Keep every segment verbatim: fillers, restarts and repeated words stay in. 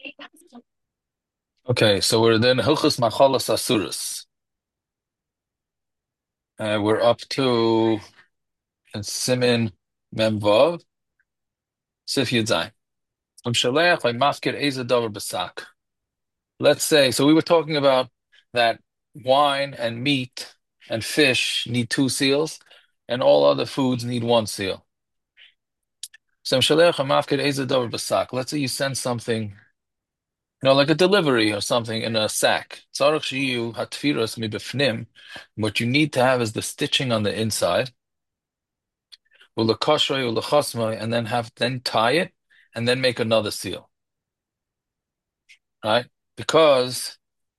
Okay, so we're then Hilchos Machalas Asuras. Uh, we're up to Simin Memvav, Sif Yudzayin. Um Shaleach by Mafkir Eza Davar Basak. Let's say, so we were talking about that wine and meat and fish need two seals, and all other foods need one seal. So um Shaleach by Mafkir Eza Davar Basak. Let's say you send something, you know, like a delivery or something in a sack. Tzarech shiyu hatfiras mibifnim. What you need to have is the stitching on the inside. Ulakoshrei, ulachosmai, and then have then tie it and then make another seal. Right? Because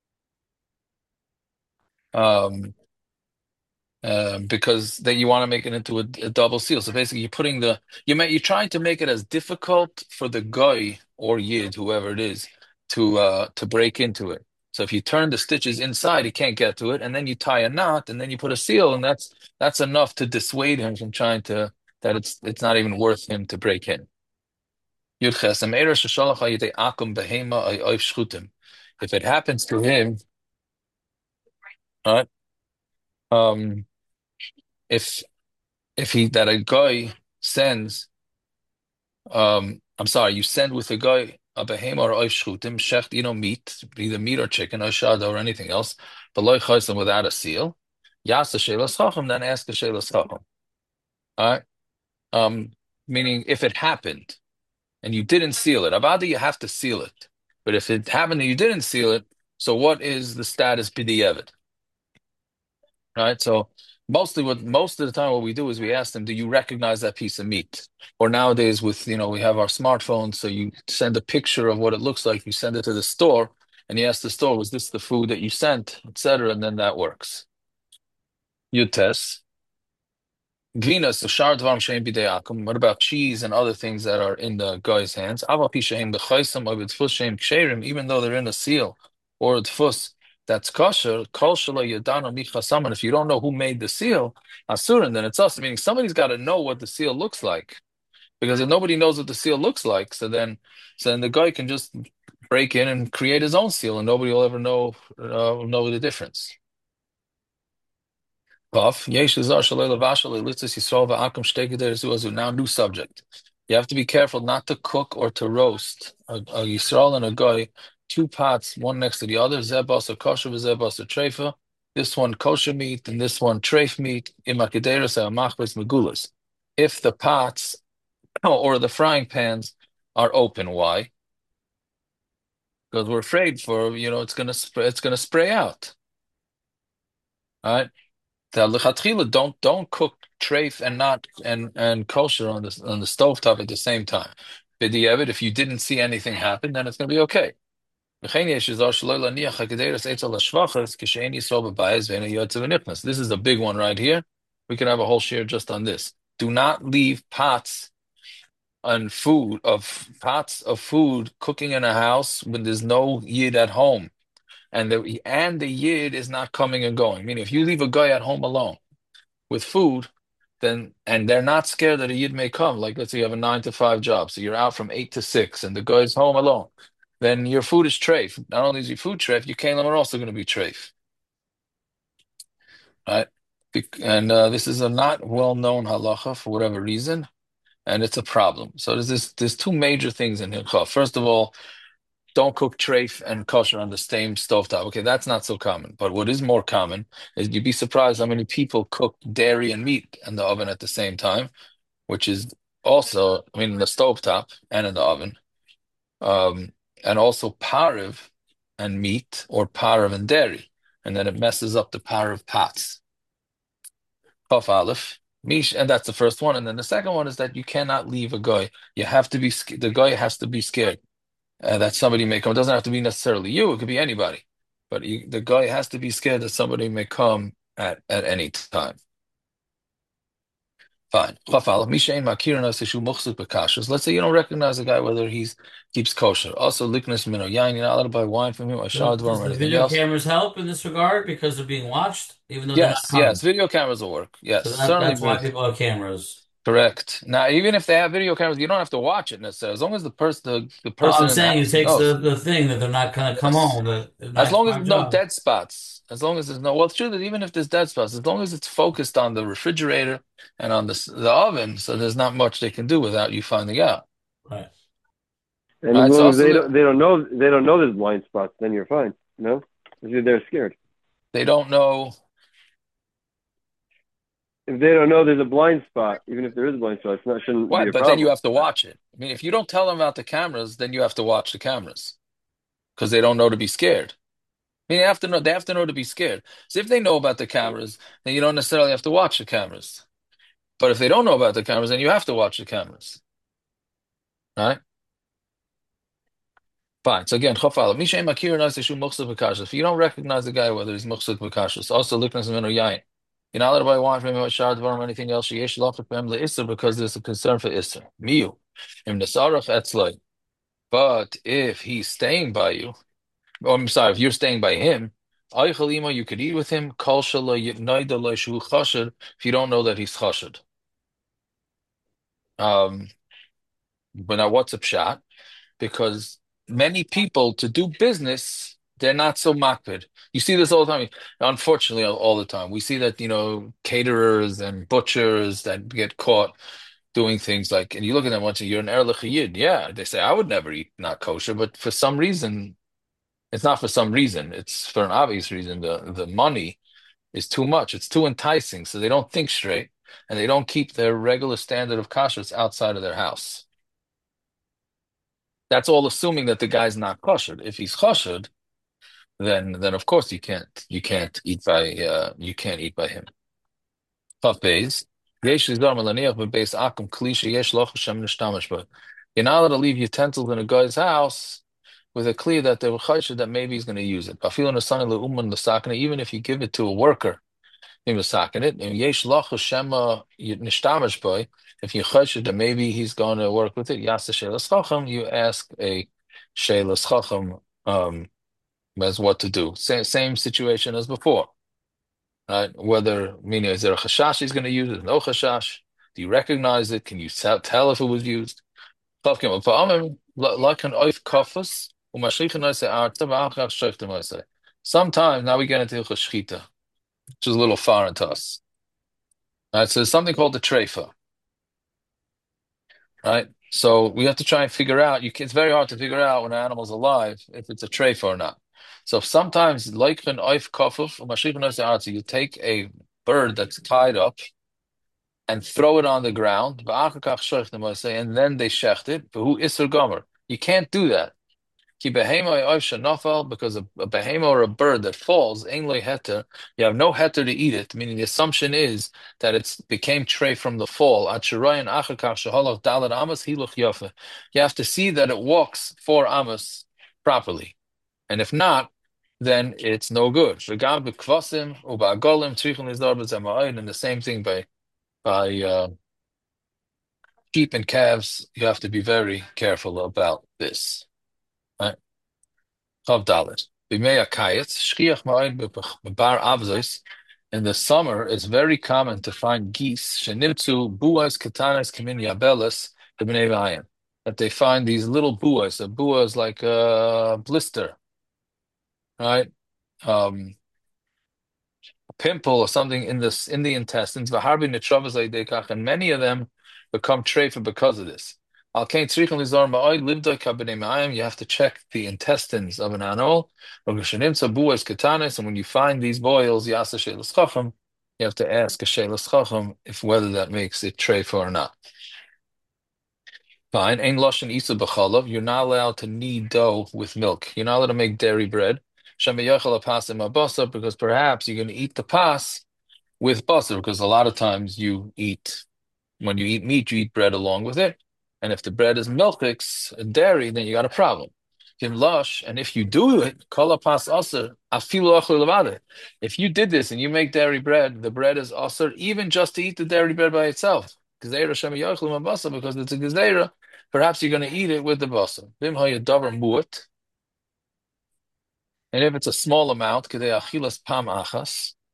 um uh, because that you want to make it into a, a double seal. So basically you're putting the you may you're trying to make it as difficult for the guy or yid, whoever it is, to uh to break into it. So if you turn the stitches inside, he can't get to it, and then you tie a knot, and then you put a seal, and that's that's enough to dissuade him from trying to that it's it's not even worth him to break in. Yudches, Ameir Sheshalach Hayidei Akum Behema Ay Oif Shchutim. If it happens to him, right? Um, if if he that a guy sends, um, I'm sorry, you send with a guy a behema or oif shchutim, shecht, you know, meat, either meat or chicken or shada or anything else, but loy chaysim without a seal. Yasa shelas chacham, then ask a shelas chacham. All right. Um, meaning if it happened and you didn't seal it, abada you have to seal it. But if it happened and you didn't seal it, so what is the status b'di'evet? Right? So mostly what most of the time what we do is we ask them, do you recognize that piece of meat? Or nowadays with, you know, we have our smartphones, so you send a picture of what it looks like, you send it to the store, and you ask the store, was this the food that you sent, et cetera, and then that works. You test. Gvina, so shar dvarim shein bidei akum. What about cheese and other things that are in the guy's hands? Ava pi shein b'chaisam or b'tfus shein ksherim, even though they're in a seal or a tfus that's kosher, kol shelo yadanu michasam. And if you don't know who made the seal, asurin, then it's us. Meaning somebody's got to know what the seal looks like. Because if nobody knows what the seal looks like, so then, so then the guy can just break in and create his own seal, and nobody will ever know uh, know the difference. Vav, yesh lizar shalei lavashal elitzis yisrael va'akum shtei gedei zuazu. Now, new subject. You have to be careful not to cook or to roast a, a Yisrael and a goy, two pots, one next to the other. Zebas or kosher, zebas or treifa. This one kosher meat and this one treif meat. Imakederas machbes megulas. If the pots or the frying pans are open, why? Because we're afraid for you know it's gonna spray, it's gonna spray out. All right. The lechatchila don't don't cook treif and not and and kosher on the on the stovetop at the same time. B'diavad, if you didn't see anything happen, then it's going to be okay. This is a big one right here. We can have a whole share just on this. Do not leave pots and food of pots of food cooking in a house when there's no yid at home, and the and the yid is not coming and going. Meaning, if you leave a guy at home alone with food, then and they're not scared that a yid may come. Like let's say you have a nine to five job, so you're out from eight to six, and the guy's home alone. Then your food is treif. Not only is your food treif, your kalim are also going to be treif, right? And uh, this is a not well-known halacha for whatever reason, and it's a problem. So there's this, there's two major things in hilchah. First of all, don't cook treif and kosher on the same stovetop. Okay, that's not so common. But what is more common is you'd be surprised how many people cook dairy and meat in the oven at the same time, which is also, I mean, in the stovetop and in the oven. Um, and also pariv and meat or pariv and dairy. And then it messes up the pariv pots. Kaf Aleph. Mish, and that's the first one. And then the second one is that you cannot leave a guy. You have to be, the guy has to be scared uh, that somebody may come. It doesn't have to be necessarily you, it could be anybody. But you, the guy has to be scared that somebody may come at, at any time. Fine. Chafal, Mishain Makirin Asishu Muchsuk Bekashas. Let's say you don't recognize a guy whether he's keeps kosher. Also, Likness Mino Yain, you're not allowed to buy wine from him, or Does, Shadvar does or the anything video else. cameras help in this regard because they're being watched, even though they're not Yes, yes, common? video cameras will work. Yes, So that certainly. that's why vi- people have cameras. Correct. Now, even if they have video cameras, you don't have to watch it necessarily. As long as the person the, the Oh, person I'm in the saying it house takes the, knows. the thing that they're not going to come Yes. home. The, the As nine to long as five no job. dead spots. As long as there's no, well, it's true that even if there's dead spots, as long as it's focused on the refrigerator and on the s- the oven, so there's not much they can do without you finding out. Right. And All as right. So long as also they the, don't, they don't know, they don't know there's blind spots, then you're fine. No, because they're scared. they don't know. If they don't know there's a blind spot, even if there is a blind spot, it's not shouldn't Why? be a But then you problem. have to watch it. I mean, if you don't tell them about the cameras, then you have to watch the cameras because they don't know to be scared. I mean, they have to know. They have to know to be scared. So if they know about the cameras, then you don't necessarily have to watch the cameras. But if they don't know about the cameras, then you have to watch the cameras. Right? Fine. So again, chafal. Mishay makir knows that muksuk b'kashus. If you don't recognize the guy, whether he's muksuk b'kashus, also liknas minu yain. You're not allowed to buy wine from him or shard or anything else. Yesh lafik b'hem le'isr because there's a concern for isr. Miu. Im nesarach etzloi. But if he's staying by you, oh, I'm sorry, if you're staying by him, Aychalima, you could eat with him. Kol shala yitnaida lo shu chashad. If you don't know that he's chashad. Um, but now what's a pshat? Because many people to do business, they're not so makpid. You see this all the time. Unfortunately, all, all the time. We see that, you know, caterers and butchers that get caught doing things like, and you look at them once, and you're an erlich yid. Yeah, they say, I would never eat not kosher, but for some reason, it's not for some reason. It's for an obvious reason. The the money is too much. It's too enticing. So they don't think straight and they don't keep their regular standard of kashrus outside of their house. That's all assuming that the guy's not kosher. If he's kosher, then then of course you can't you can't eat by uh you can't eat by him. Tough base. Yesh lizar melaniach b'beis akum kli yesh loch shem nishtamish but you're not allowed to leave utensils in a guy's house with a kli that they were chayshed that maybe he's going to use it. Even if you give it to a worker, he was sacking it. And yesh loch shema nishtamish boy. If you chayshed that maybe he's going to work with it, yasa shelas chacham, you ask a shelas chacham um as what to do. Same same situation as before. Right? Whether, meaning, is there a chashash he's going to use it? No chashash. Do you recognize it? Can you tell, tell if it was used? Sometimes, now we get into shechita, which is a little foreign to us. Right? So there's something called the treifa. Right? So we have to try and figure out. You can, it's very hard to figure out when an animal's alive if it's a treifa or not. So sometimes, like an oif kafuf, you take a bird that's tied up and throw it on the ground, and then they shecht it. Who isser gomer? You can't do that. Because a, a behema or a bird that falls, heter, you have no heter to eat it. Meaning the assumption is that it became tray from the fall. You have to see that it walks four amos properly, and if not, then it's no good. And the same thing by by uh, sheep and calves. You have to be very careful about this. Right? Chav Dalet. B'mei hakayetz, shchiach ma'od b'bar avzos. In the summer, it's very common to find geese, shenimtzu buas katanas kamin yabelas, b'nei v'ayim. That they find these little buas. A bua is like a blister, right? Um, pimple or something in this in the intestines. V'harbi netravas leidekach, and many of them become treifa because of this. Al kain tzrichen lizor ma'od livdoi kabinei ma'ayim. You have to check the intestines of an animal. V'gashenimtza buas katanes, and when you find these boils, yasa shelas chacham, you have to ask a shelas chacham if whether that makes it treifa or not. Fine. Ein loshen isa b'chalav. You're not allowed to knead dough with milk. You're not allowed to make dairy bread. Shemiyachal pasim abasa, because perhaps you're going to eat the pas with basar, because a lot of times you eat, when you eat meat, you eat bread along with it. And if the bread is milkix, dairy, then you got a problem. Kim lush, and if you do it, kol pas aser, afilu achlu levade. If you did this and you make dairy bread, the bread is aser, even just to eat the dairy bread by itself. Gezeira shem yachlu mabasa, because it's a gezeira. Perhaps you're going to eat it with the basar. Vim hayadavar muat, and if it's a small amount, kedei achilas pam achas.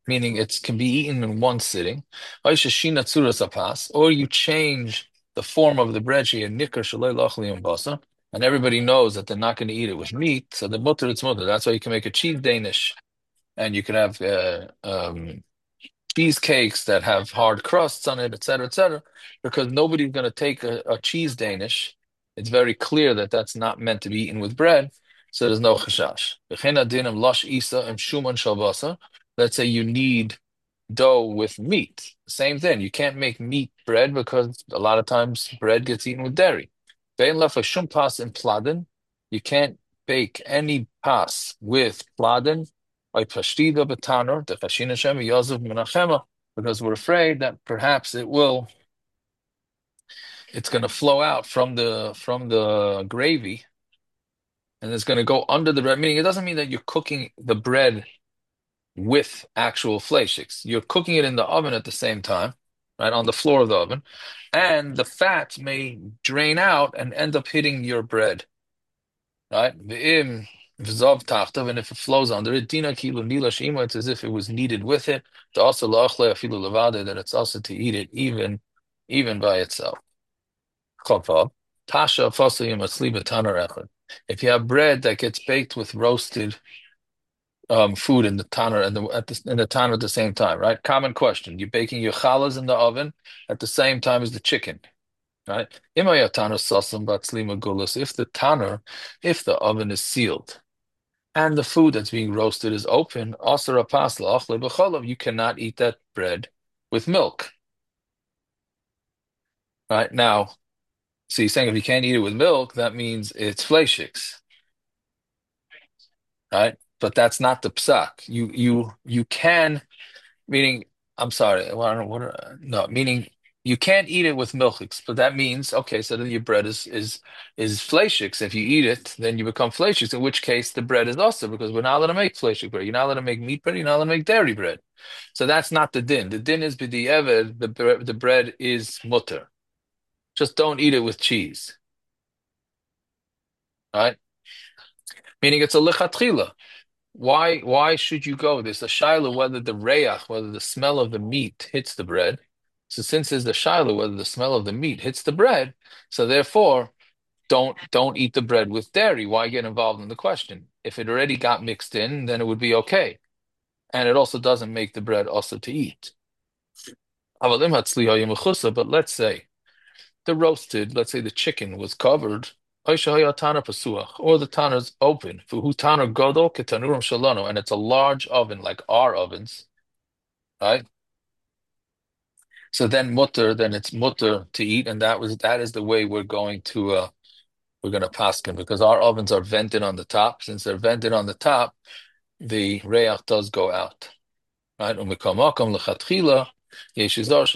meaning it can be eaten in one sitting. Or sheshina tzuras apas, or you change the form of the bread, sheyeh nikar shalei lachli and basa, and everybody knows that they're not going to eat it with meat, so the mutter it's mutter. That's why you can make a cheese Danish, and you can have uh, um, cheesecakes that have hard crusts on it, et cetera, et cetera, because nobody's going to take a, a cheese Danish. It's very clear that that's not meant to be eaten with bread, so there's no chashash. V'chein adinim lash isa and shuman shalbasa. Let's say you need dough with meat. Same thing. You can't make meat bread because a lot of times bread gets eaten with dairy. Vein lefa shum pas in pladen. You can't bake any pas with pladen by pashtida b'tanor the chashin Hashem Yosef menachema, because we're afraid that perhaps it will it's going to flow out from the from the gravy and it's going to go under the bread. Meaning it doesn't mean that you're cooking the bread with actual fleischiks. You're cooking it in the oven at the same time, right, on the floor of the oven, and the fat may drain out and end up hitting your bread, right? V'im v'zav tachtav, and if it flows under it, dina kilu nila shima, it's as if it was kneaded with it. To also la'achle afilu levade, that it's also to eat it even, even by itself. Chavav tasha fasayim asli b'tanar echad. If you have bread that gets baked with roasted um, food in the tanner and the at the in the tanner at the same time, right? Common question. You're baking your challahs in the oven at the same time as the chicken, right? Imaya tanner sasam batzlima gulas. If the tanner, if the oven is sealed and the food that's being roasted is open, asara pasla achle b'cholav, you cannot eat that bread with milk, right? Now, so you're saying if you can't eat it with milk, that means it's fleischiks, right? But that's not the psak. You you you can. Meaning, I'm sorry, well, I don't know what, uh, no, meaning you can't eat it with milchiks, but that means, okay, so then your bread is is is fleischiks. If you eat it, then you become fleischiks, in which case the bread is also, because we're not allowed to make fleishik bread. You're not allowed to make meat bread, you're not allowed to make dairy bread. So that's not the din. The din is b'di'eved, the, bre- the bread is mutter. Just don't eat it with cheese, right? Meaning it's a lichatchila. Why why should you go? There's a shiloh whether the reyach, whether the smell of the meat hits the bread. So since there's the shiloh whether the smell of the meat hits the bread, so therefore don't don't eat the bread with dairy. Why get involved in the question? If it already got mixed in, then it would be okay. And it also doesn't make the bread also to eat. But let's say the roasted, let's say the chicken was covered, or the tanner's open, tanner godol ketanurim shalano, and it's a large oven like our ovens, right? So then mutter, then it's mutter to eat, and that was that is the way we're going to uh we're going to paskin, because our ovens are vented on the top. Since they're vented on the top, the reach does go out, right? Umikamakam lechatchila. You should not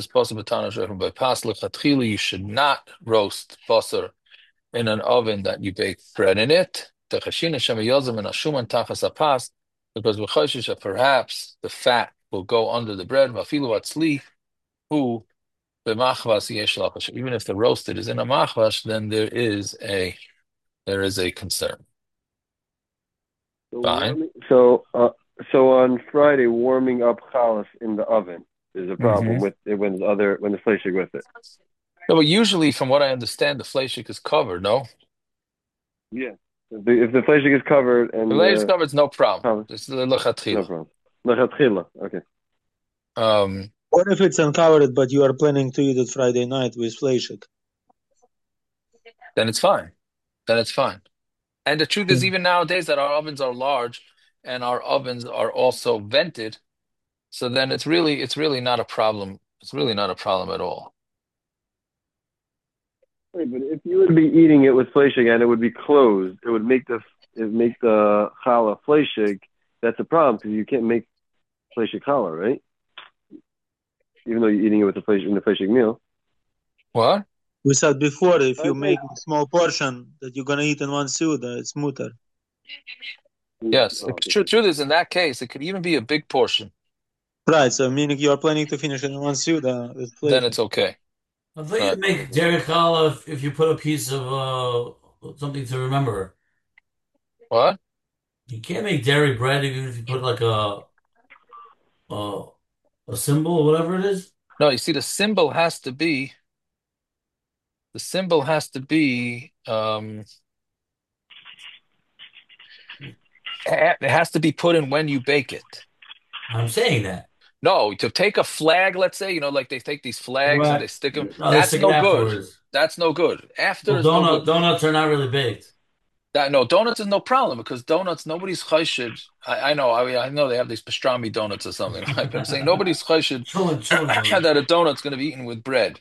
roast basar in an oven that you bake bread in it. The chashina shem yozem and ashuman tachas apas, because v'choshish perhaps the fat will go under the bread. Vafilu atzli who b'machvas yesh lachash. Even if the roasted is in a machvash, then there is a there is a concern. So Fine. warming, so uh, so on Friday, warming up challah in the oven is a hmm problem with it when the other when the fleishik with it. No, but usually, from what I understand, the fleishik is covered. No, Yeah. If the, if the fleishik is covered the and fleishik is the covered. It's no problem. challah, It's the no lechatchila. problem. Lechatchila. Okay. Um, What if it's uncovered, but you are planning to eat it Friday night with fleishik? then it's fine. Then it's fine. And the truth is, Mm. even nowadays, that our ovens are large and our ovens are also vented. So then it's really, it's really not a problem. It's really not a problem at all. Right, but if you would be eating it with fleishik and it would be closed, it would make the it would make the challah fleishik. That's a problem because you can't make fleishik challah, right? Even though you're eating it with the fleishik in the fleishik meal. What? We said before, if you I make think. a small portion that you're gonna eat in one suda, it's mutter. Yes. Oh, The okay. tr- truth is, in that case, it could even be a big portion. Right, so meaning you are planning to finish it in one suda with Then fleishik. it's okay. I thought you Right. could make dairy challah if, if you put a piece of uh something to remember. What? You can't make dairy bread even if you put like a uh, a symbol, whatever it is. No, you see, the symbol has to be the symbol has to be um it has to be put in when you bake it. I'm saying that. No, to take a flag, let's say, you know, like they take these flags and they Right. stick them. No, they That's stick it no good. afterwards. That's no good. After Well, is no donut good. donuts are not really baked. That no donuts is no problem because donuts nobody's chayshid. I, I know. I mean, I know they have these pastrami donuts or something. Right? But I'm saying nobody's chayshid Chillin', chillin' that donuts. a donut's going to be eaten with bread.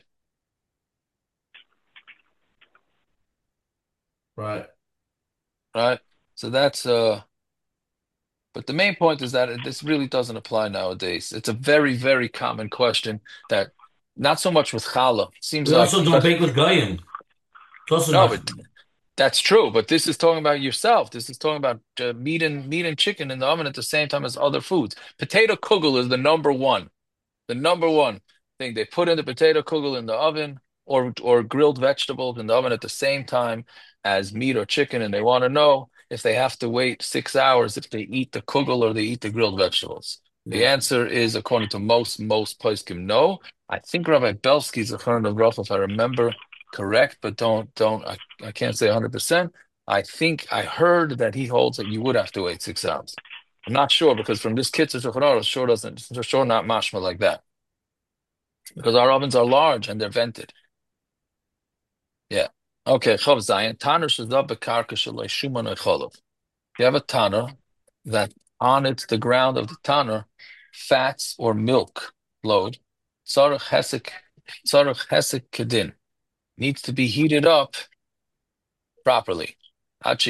Right. Right. So that's uh. But the main point is that it, this really doesn't apply nowadays. It's a very very common question that not so much with challah. Seems We like also don't bake with goyim. It's also no, not. but that's true, but this is talking about yourself. This is talking about uh, meat and meat and chicken in the oven at the same time as other foods. Potato kugel is the number one, the number one thing. They put in the potato kugel in the oven or or grilled vegetables in the oven at the same time as meat or chicken, and they want to know if they have to wait six hours if they eat the kugel or they eat the grilled vegetables. The Yeah. answer is, according to most most poskim, no. I think Rabbi Belsky's a friend of Rav, if I remember correct, but don't don't I, I can't say one hundred percent. I think I heard that he holds that you would have to wait six hours. I'm not sure because from this Kitzur Shulchan Aruch, sure doesn't sure not mashma like that because our ovens are large and they're vented. Yeah. Okay. Chav Zayin Tanner Shazab Bekarka Shalei Shuman Echolov. You have a tanner that on it the ground of the tanner fats or milk load tzarech hesek tzarech hesek kedin needs to be heated up properly. Until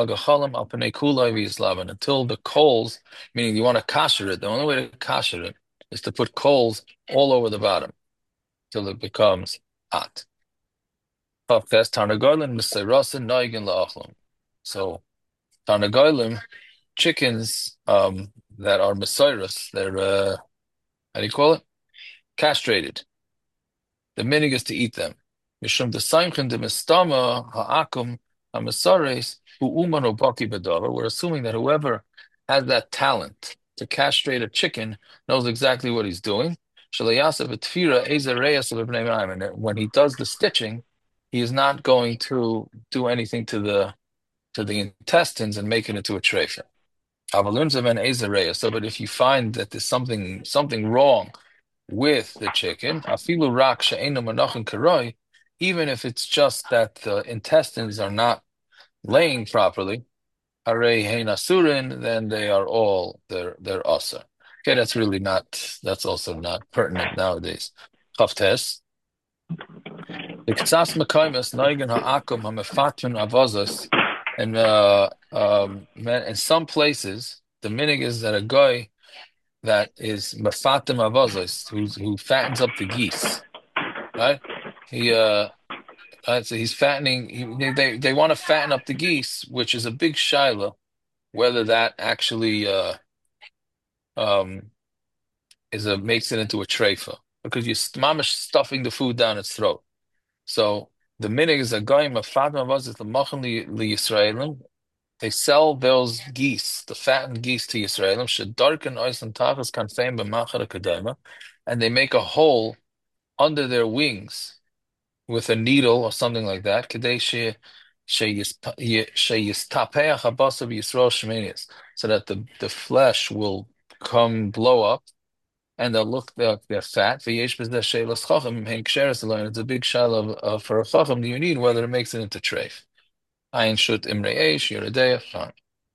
the coals, meaning you want to kasher it, the only way to kasher it is to put coals all over the bottom till it becomes hot. So tarnagolim, chickens um, that are Messiris, they're uh, how do you call it? Castrated. The minig is to eat them. Mishum the Saimchen de Mistama Ha'akum Ha'Mesares Hu Uman Obaki Bedava. We're assuming that whoever has that talent to castrate a chicken knows exactly what he's doing. Shalayasa V'Tfira Ezereas of Ibn Ayman. When he does the stitching, he is not going to do anything to the to the intestines and make it into a treifa. Avalunzav and Ezereas. So, but if you find that there's something something wrong with the chicken, afilu rak she'enu manachin karoi, even if it's just that the intestines are not laying properly, harei hein asurin, then they are all they're they're asa. Okay, that's really not that's also not pertinent nowadays. Chavtes. The ktsas mekaymes neigen ha'akum ha'mefatun avazas, and uh um in some places the minig is that a guy that is mefatim avazos, who who fattens up the geese, right? He uh, right, so he's fattening. He, they they want to fatten up the geese, which is a big shiloh, whether that actually uh um is a makes it into a treifa because you're mamish stuffing the food down its throat. So the minig is a guy mefatim avazos the machan li Yisraelim. They sell those geese, the fattened geese to Yisraelim, shedarken oisam tachas kanfeim b'machar kadema, and they make a hole under their wings with a needle or something like that, kadei she sheyistapeach habasav Yisrael sheminius, so that the the flesh will come blow up and they'll look they're, they're fat. V'yesh b'zeh she'elas chacham hein ksheres alone. It's a big shal of, of for a chacham. Do you need whether it makes it into treif? Ayin shut imrei eish yeredeya fine.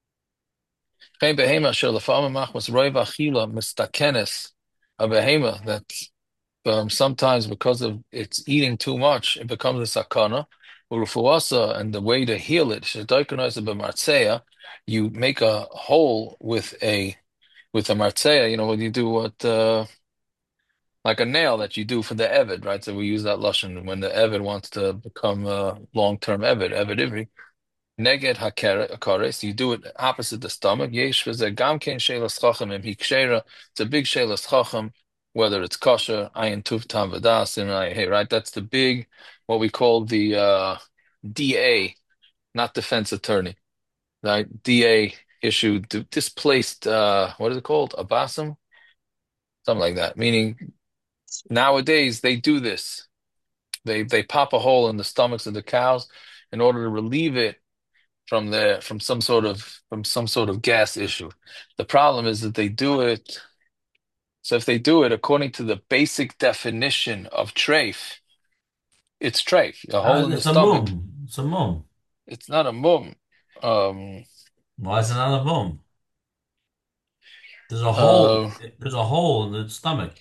Kein behema asher lefa'amim machmas roiv achila mistakenes, a behema that um, sometimes because of its eating too much, it becomes a sakana. Urufuasa, and the way to heal it, shetaikonoisa b'martzeya, you make a hole with a with a martzeya. You know what you do what uh, like a nail that you do for the eved, right? So we use that lashon when the eved wants to become a long-term eved, eved ivri. Neged hakares, you do it opposite the stomach. Yesh v'zeh gam ken shelas chacham im hikshera. It's a big shelas chacham, whether it's kosher, ayin tuv tam v'das, and I hey, right? That's the big, what we call the uh, D A, not defense attorney, right? D A issued displaced. Uh, what is it called? Abasim. something like that. Meaning nowadays they do this. They they pop a hole in the stomachs of the cows in order to relieve it from the from some sort of from some sort of gas issue. The problem is that they do it. So if they do it according to the basic definition of treif, it's treif, a hole Uh, in the it's a stomach. mum. It's a mum. It's not a mum. Um, Why is it not a mum? There's a hole. uh, There's a hole in the stomach.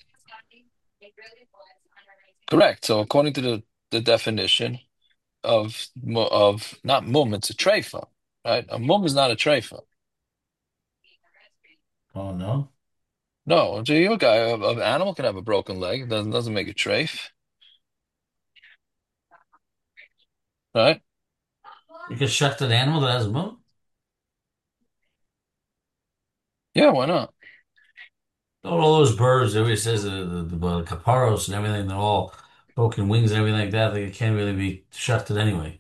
correct. So according to the, the definition of mu- of not mum, it's a treifa, right? A mum is not a treifa. Oh no. No, so you guy, an animal can have a broken leg. It doesn't doesn't make a treif, right? You can shuck an animal that has a mum? Yeah, why not? All those birds, everybody says the, the, the, the caparros and everything, they're all broken wings and everything like that. They can't really be shafted anyway.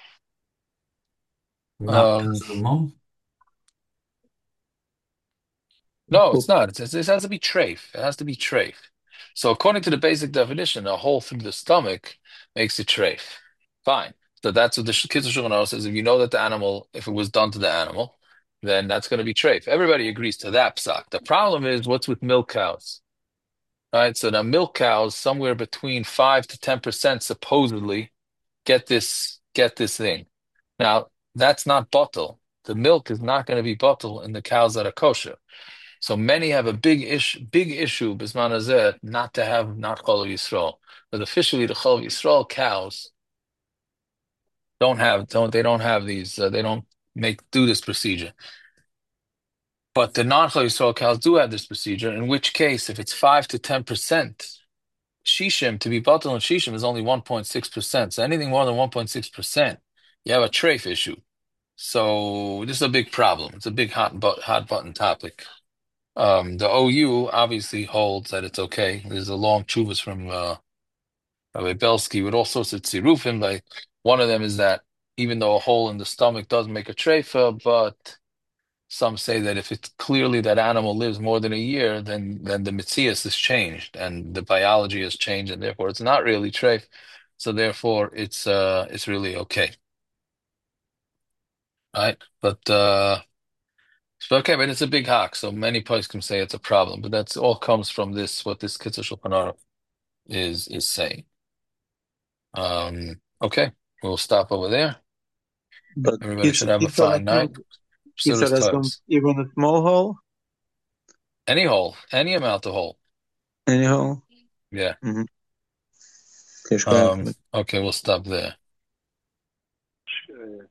Not Um, because of the mum. no, it's not. It's, it has to be treif. It has to be treif. So according to the basic definition, a hole through the stomach makes it treif. Fine. So that's what the Kitzur Shulchan Aruch says. If you know that the animal, if it was done to the animal, then that's going to be treif. Everybody agrees to that psak. The problem is what's with milk cows, right? So now milk cows, somewhere between five to ten percent supposedly get this get this thing. Now that's not bottle. The milk is not going to be bottle in the cows that are kosher. So many have a big issue, big issue, bisman hazeh, not to have not Chol Yisrael. But officially, the Chol Yisrael cows don't have, don't they don't have these, uh, they don't make do this procedure. But the non-Chol Yisrael cows do have this procedure. In which case, if it's five to ten percent, shishim to be bottled in shishim is only one point six percent. So anything more than one point six percent, you have a treif issue. So this is a big problem. It's a big hot but hot button topic. Um, the O U obviously holds that it's okay. There's a long chuvas from uh, Rabbi Belsky with all sorts of tzirufim. Like one of them is that even though a hole in the stomach does make a treifa, but some say that if it's clearly that animal lives more than a year, then then the mitzias has changed and the biology has changed, and therefore it's not really treif. So therefore it's uh it's really okay, right? But uh so, okay, but it's a big hawk, so many places can say it's a problem, but that's all comes from this what this Kitzur Shulchan Aruch is is saying. Um, okay, we'll stop over there. But Everybody it's should have a it's a fine night. it's a Pseudos restaurant, Toys. even a small hole, Any hole, any amount of hole. anyhow. Yeah. Mm-hmm. Um, okay, we'll stop there. Sure.